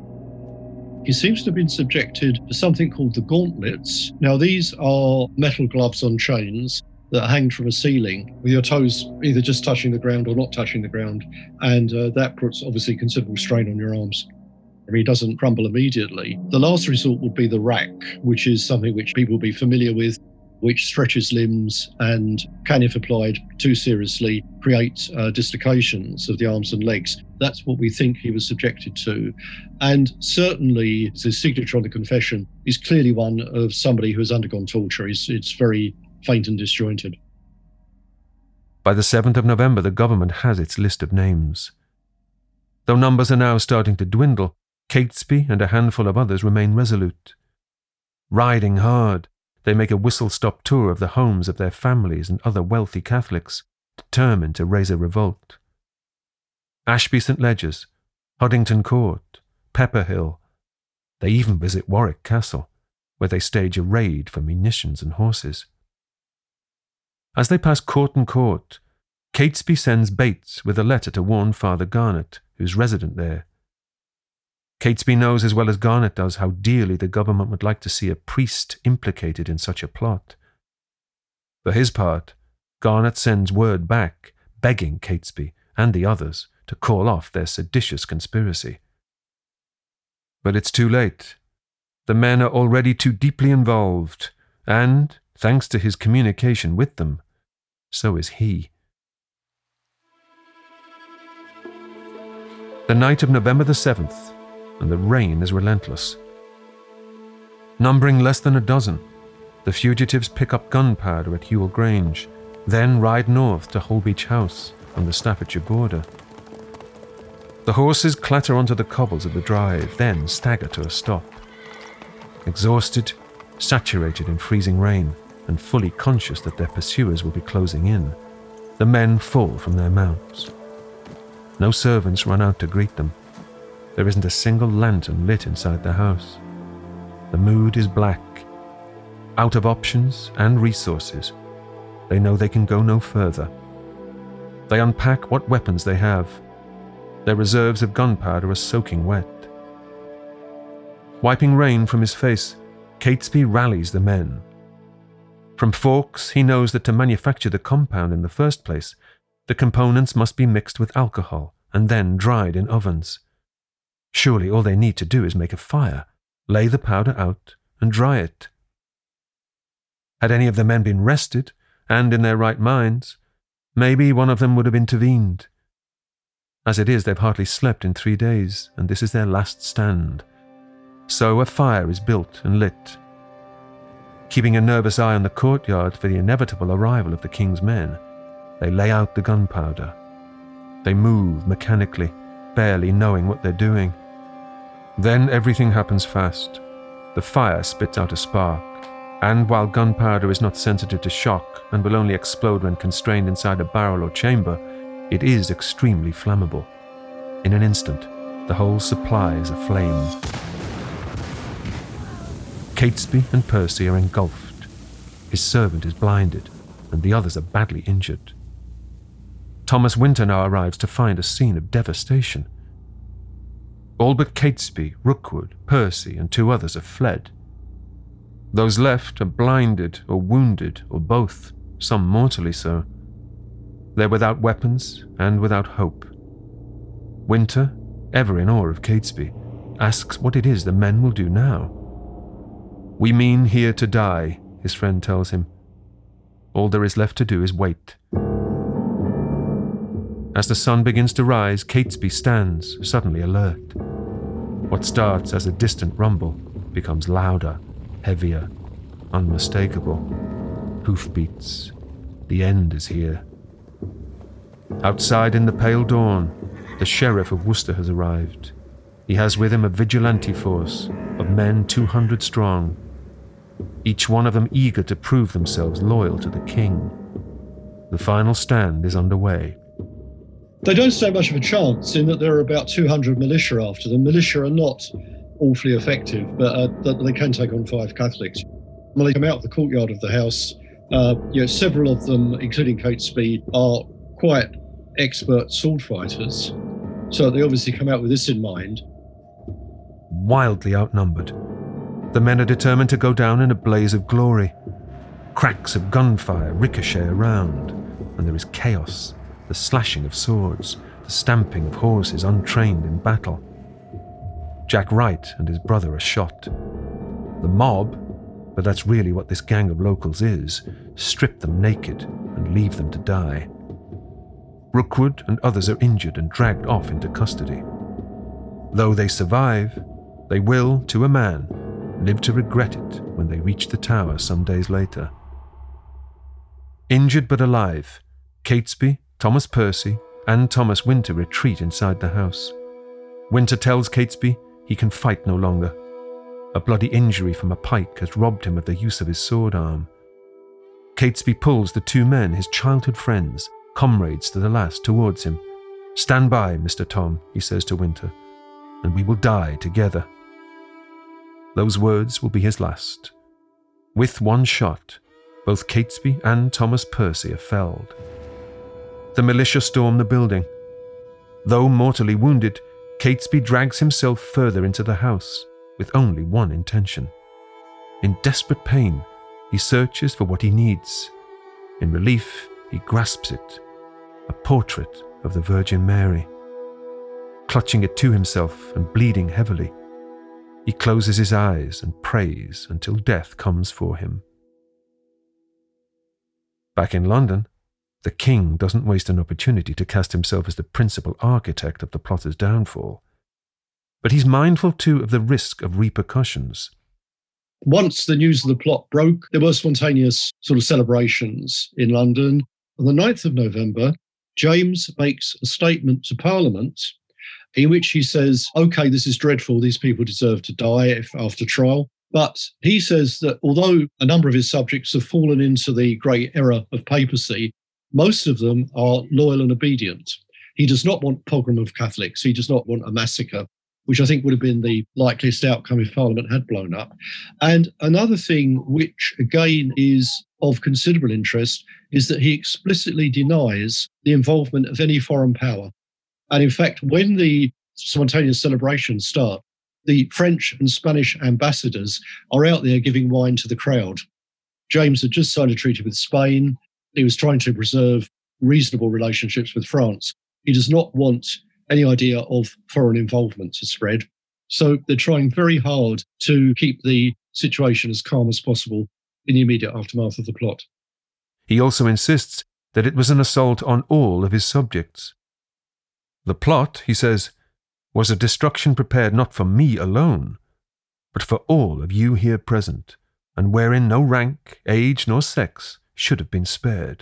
[SPEAKER 4] He seems to have been subjected to something called the gauntlets. Now, these are metal gloves on chains that are hanged from a ceiling with your toes either just touching the ground or not touching the ground. And uh, that puts obviously considerable strain on your arms. I mean, he doesn't crumble immediately. The last resort would be the rack, which is something which people will be familiar with, which stretches limbs and can, if applied too seriously, create uh, dislocations of the arms and legs. That's what we think he was subjected to. And certainly his signature on the confession is clearly one of somebody who has undergone torture. It's, it's very faint and disjointed.
[SPEAKER 3] By the seventh of November, the government has its list of names. Though numbers are now starting to dwindle, Catesby and a handful of others remain resolute. Riding hard, they make a whistle-stop tour of the homes of their families and other wealthy Catholics, determined to raise a revolt. Ashby Saint Ledgers, Huddington Court, Pepperhill. They even visit Warwick Castle, where they stage a raid for munitions and horses. As they pass Courton Court, Catesby sends Bates with a letter to warn Father Garnet, who's resident there. Catesby knows as well as Garnet does how dearly the government would like to see a priest implicated in such a plot. For his part, Garnet sends word back, begging Catesby and the others to call off their seditious conspiracy. But it's too late. The men are already too deeply involved, and, thanks to his communication with them, so is he. The night of November the seventh, and the rain is relentless. Numbering less than a dozen, the fugitives pick up gunpowder at Hewell Grange, then ride north to Holbeach House on the Staffordshire border. The horses clatter onto the cobbles of the drive, then stagger to a stop. Exhausted, saturated in freezing rain, and fully conscious that their pursuers will be closing in, the men fall from their mounts. No servants run out to greet them. There isn't a single lantern lit inside the house. The mood is black. Out of options and resources, they know they can go no further. They unpack what weapons they have. Their reserves of gunpowder are soaking wet. Wiping rain from his face, Catesby rallies the men. From Fawkes, he knows that to manufacture the compound in the first place, the components must be mixed with alcohol and then dried in ovens. Surely all they need to do is make a fire, lay the powder out, and dry it. Had any of the men been rested, and in their right minds, maybe one of them would have intervened. As it is, they've hardly slept in three days, and this is their last stand. So a fire is built and lit. Keeping a nervous eye on the courtyard for the inevitable arrival of the king's men, they lay out the gunpowder. They move mechanically, barely knowing what they're doing. Then everything happens fast. The fire spits out a spark, and while gunpowder is not sensitive to shock and will only explode when constrained inside a barrel or chamber, it is extremely flammable. In an instant, the whole supply is aflame. Catesby and Percy are engulfed. His servant is blinded, and the others are badly injured. Thomas Winter now arrives to find a scene of devastation. All but Catesby, Rookwood, Percy, and two others have fled. Those left are blinded or wounded, or both, some mortally so. They're without weapons and without hope. Winter, ever in awe of Catesby, asks what it is the men will do now. "We mean here to die," his friend tells him. "All there is left to do is wait." As the sun begins to rise, Catesby stands, suddenly alert. What starts as a distant rumble becomes louder, heavier, unmistakable. Hoofbeats. The end is here. Outside in the pale dawn, the Sheriff of Worcester has arrived. He has with him a vigilante force of men two hundred strong, each one of them eager to prove themselves loyal to the king. The final stand is underway.
[SPEAKER 4] They don't stand much of a chance in that there are about two hundred militia after them. Militia are not awfully effective, but uh, they can take on five Catholics. When they come out of the courtyard of the house, uh, you know, several of them, including Catesby, are quite expert sword fighters. So they obviously come out with this in mind.
[SPEAKER 3] Wildly outnumbered, the men are determined to go down in a blaze of glory. Cracks of gunfire ricochet around, and there is chaos, the slashing of swords, the stamping of horses untrained in battle. Jack Wright and his brother are shot. The mob, but that's really what this gang of locals is, strip them naked and leave them to die. Rookwood and others are injured and dragged off into custody. Though they survive, they will, to a man, live to regret it when they reach the tower some days later. Injured but alive, Catesby, Thomas Percy, and Thomas Winter retreat inside the house. Winter tells Catesby he can fight no longer. A bloody injury from a pike has robbed him of the use of his sword arm. Catesby pulls the two men, his childhood friends, comrades to the last, towards him. "Stand by, Mister Tom," he says to Winter, "and we will die together." Those words will be his last. With one shot, both Catesby and Thomas Percy are felled. The militia storm the building. Though mortally wounded, Catesby drags himself further into the house with only one intention. In desperate pain, he searches for what he needs. In relief, he grasps it, a portrait of the Virgin Mary. Clutching it to himself and bleeding heavily, he closes his eyes and prays until death comes for him. Back in London, the king doesn't waste an opportunity to cast himself as the principal architect of the plotter's downfall. But he's mindful too of the risk of repercussions.
[SPEAKER 4] Once the news of the plot broke, there were spontaneous sort of celebrations in London. On the ninth of November, James makes a statement to Parliament in which he says, OK, this is dreadful, these people deserve to die if, after trial. But he says that although a number of his subjects have fallen into the great error of papacy, most of them are loyal and obedient. He does not want pogrom of Catholics. He does not want a massacre, which I think would have been the likeliest outcome if Parliament had blown up. And another thing which, again, is of considerable interest is that he explicitly denies the involvement of any foreign power. And in fact, when the spontaneous celebrations start, the French and Spanish ambassadors are out there giving wine to the crowd. James had just signed a treaty with Spain. He was trying to preserve reasonable relationships with France. He does not want any idea of foreign involvement to spread. So they're trying very hard to keep the situation as calm as possible in the immediate aftermath of the plot.
[SPEAKER 3] He also insists that it was an assault on all of his subjects. The plot, he says, was a destruction prepared not for me alone, but for all of you here present, and wherein no rank, age, nor sex should have been spared.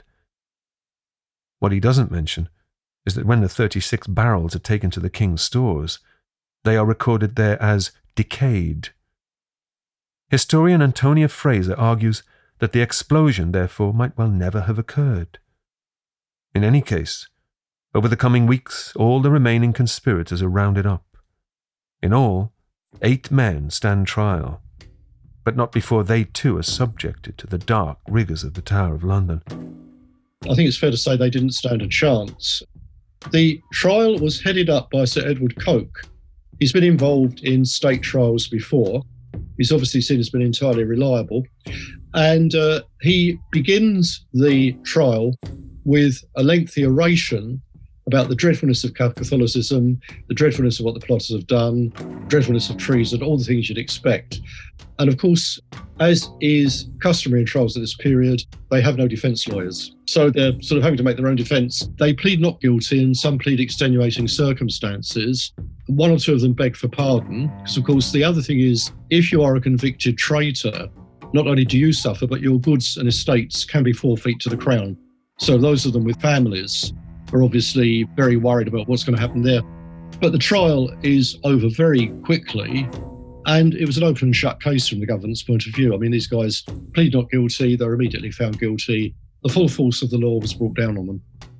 [SPEAKER 3] What he doesn't mention is that when the thirty-six barrels are taken to the king's stores, they are recorded there as decayed. Historian Antonia Fraser argues that the explosion, therefore, might well never have occurred. In any case, over the coming weeks, all the remaining conspirators are rounded up. In all, eight men stand trial, but not before they too are subjected to the dark rigours of the Tower of London.
[SPEAKER 4] I think it's fair to say they didn't stand a chance. The trial was headed up by Sir Edward Coke. He's been involved in state trials before. He's obviously seen as being entirely reliable. And uh, he begins the trial with a lengthy oration about the dreadfulness of Catholicism, the dreadfulness of what the plotters have done, dreadfulness of treason, all the things you'd expect. And of course, as is customary in trials at this period, they have no defence lawyers. So they're sort of having to make their own defence. They plead not guilty and some plead extenuating circumstances. One or two of them beg for pardon. Because of course, the other thing is, if you are a convicted traitor, not only do you suffer, but your goods and estates can be forfeit to the crown. So those of them with families are obviously very worried about what's going to happen there. But the trial is over very quickly, and it was an open and shut case from the government's point of view. I mean, these guys plead not guilty, they're immediately found guilty. The full force of the law was brought down on them.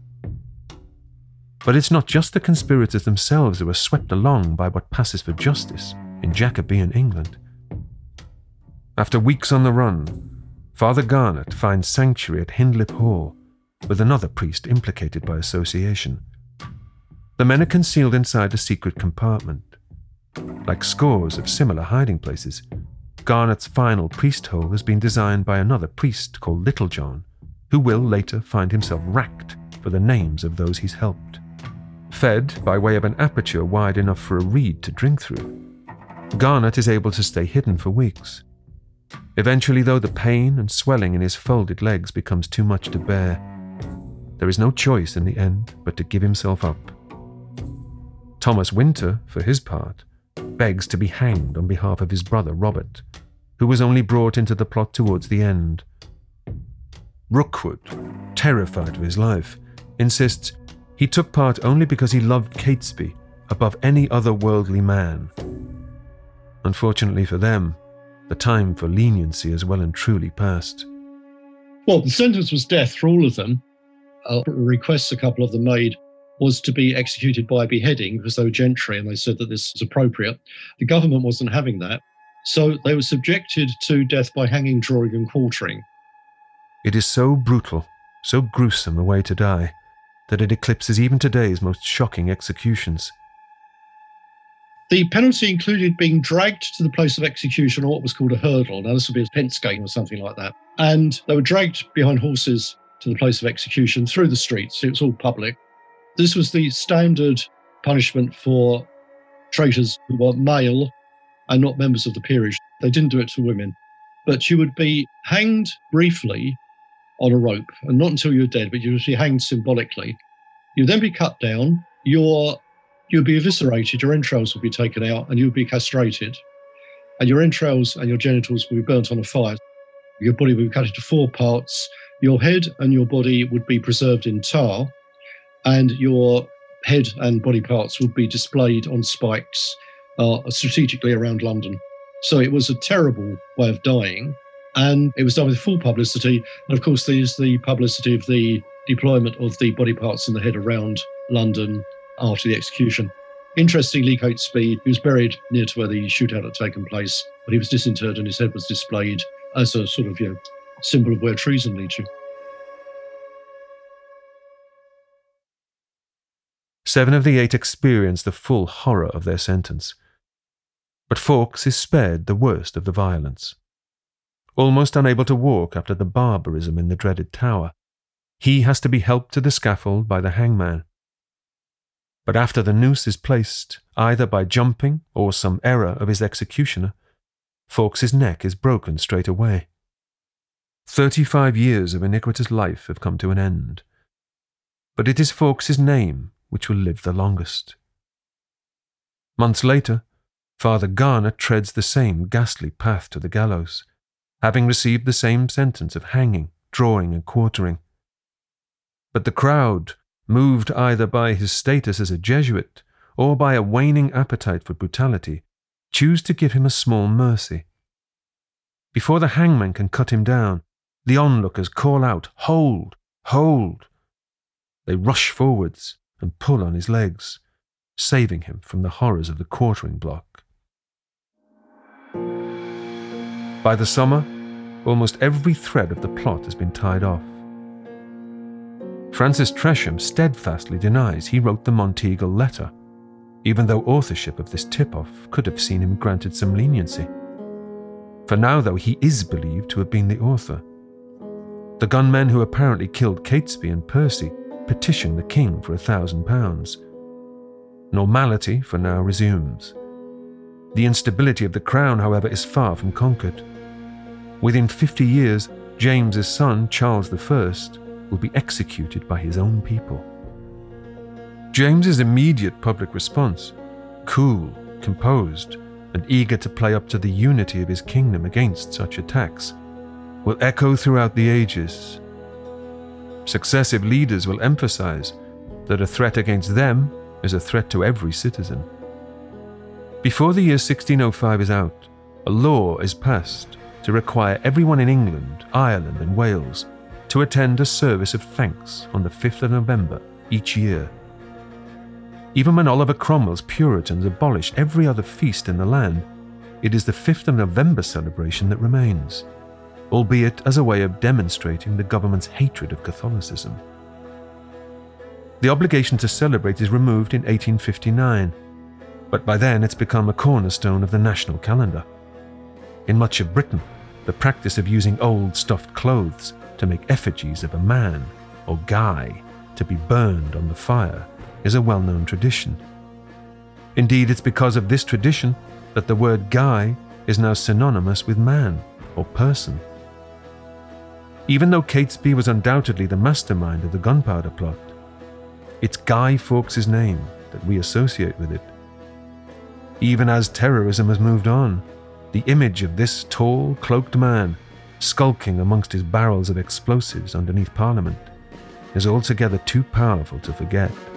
[SPEAKER 3] But it's not just the conspirators themselves who are swept along by what passes for justice in Jacobean England. After weeks on the run, Father Garnet finds sanctuary at Hindlip Hall, with another priest implicated by association. The men are concealed inside a secret compartment. Like scores of similar hiding places, Garnet's final priest hole has been designed by another priest called Little John, who will later find himself racked for the names of those he's helped. Fed by way of an aperture wide enough for a reed to drink through, Garnet is able to stay hidden for weeks. Eventually, though, the pain and swelling in his folded legs becomes too much to bear. There is no choice in the end but to give himself up. Thomas Winter, for his part, begs to be hanged on behalf of his brother Robert, who was only brought into the plot towards the end. Rookwood, terrified of his life, insists he took part only because he loved Catesby above any other worldly man. Unfortunately for them, the time for leniency has well and truly passed.
[SPEAKER 4] Well, the sentence was death for all of them. A request a couple of them made was to be executed by beheading because they were gentry and they said that this was appropriate. The government wasn't having that, so they were subjected to death by hanging, drawing and quartering.
[SPEAKER 3] It is so brutal, so gruesome a way to die, that it eclipses even today's most shocking executions.
[SPEAKER 4] The penalty included being dragged to the place of execution, or what was called a hurdle. Now, this would be a fence game or something like that. And they were dragged behind horses to the place of execution through the streets. It was all public. This was the standard punishment for traitors who were male and not members of the peerage. They didn't do it to women. But you would be hanged briefly on a rope, and not until you were dead, but you would be hanged symbolically. You'd then be cut down. Your You'd be eviscerated, your entrails would be taken out, and you would be castrated. And your entrails and your genitals would be burnt on a fire. Your body would be cut into four parts. Your head and your body would be preserved in tar, and your head and body parts would be displayed on spikes uh, strategically around London. So it was a terrible way of dying, and it was done with full publicity. And of course, there's the publicity of the deployment of the body parts and the head around London after the execution. Interestingly, Catesby, he was buried near to where the shootout had taken place, but he was disinterred and his head was displayed as a sort of, you know, symbol of where treason leads you.
[SPEAKER 3] Seven of the eight experience the full horror of their sentence. But Fawkes is spared the worst of the violence. Almost unable to walk after the barbarism in the dreaded tower, he has to be helped to the scaffold by the hangman. But after the noose is placed, either by jumping or some error of his executioner, Fawkes's neck is broken straight away. Thirty-five years of iniquitous life have come to an end. But it is Fawkes's name which will live the longest. Months later, Father Garner treads the same ghastly path to the gallows, having received the same sentence of hanging, drawing and quartering. But the crowd, moved either by his status as a Jesuit or by a waning appetite for brutality, choose to give him a small mercy. Before the hangman can cut him down, the onlookers call out, "Hold! Hold!" They rush forwards and pull on his legs, saving him from the horrors of the quartering block. By the summer, almost every thread of the plot has been tied off. Francis Tresham steadfastly denies he wrote the Monteagle letter, even though authorship of this tip-off could have seen him granted some leniency. For now, though, he is believed to have been the author. The gunmen who apparently killed Catesby and Percy petition the king for a thousand pounds. Normality for now resumes. The instability of the crown, however, is far from conquered. Within fifty years, James's son, Charles the First, will be executed by his own people. James's immediate public response, cool, composed, and eager to play up to the unity of his kingdom against such attacks, will echo throughout the ages. Successive leaders will emphasize that a threat against them is a threat to every citizen. Before the year sixteen oh five is out, a law is passed to require everyone in England, Ireland, and Wales to attend a service of thanks on the fifth of November each year. Even when Oliver Cromwell's Puritans abolished every other feast in the land, it is the fifth of November celebration that remains, albeit as a way of demonstrating the government's hatred of Catholicism. The obligation to celebrate is removed in eighteen fifty-nine, but by then it's become a cornerstone of the national calendar. In much of Britain, the practice of using old stuffed clothes to make effigies of a man, or guy, to be burned on the fire is a well-known tradition. Indeed, it's because of this tradition that the word guy is now synonymous with man, or person. Even though Catesby was undoubtedly the mastermind of the gunpowder plot, it's Guy Fawkes' name that we associate with it. Even as terrorism has moved on, the image of this tall, cloaked man skulking amongst his barrels of explosives underneath Parliament is altogether too powerful to forget.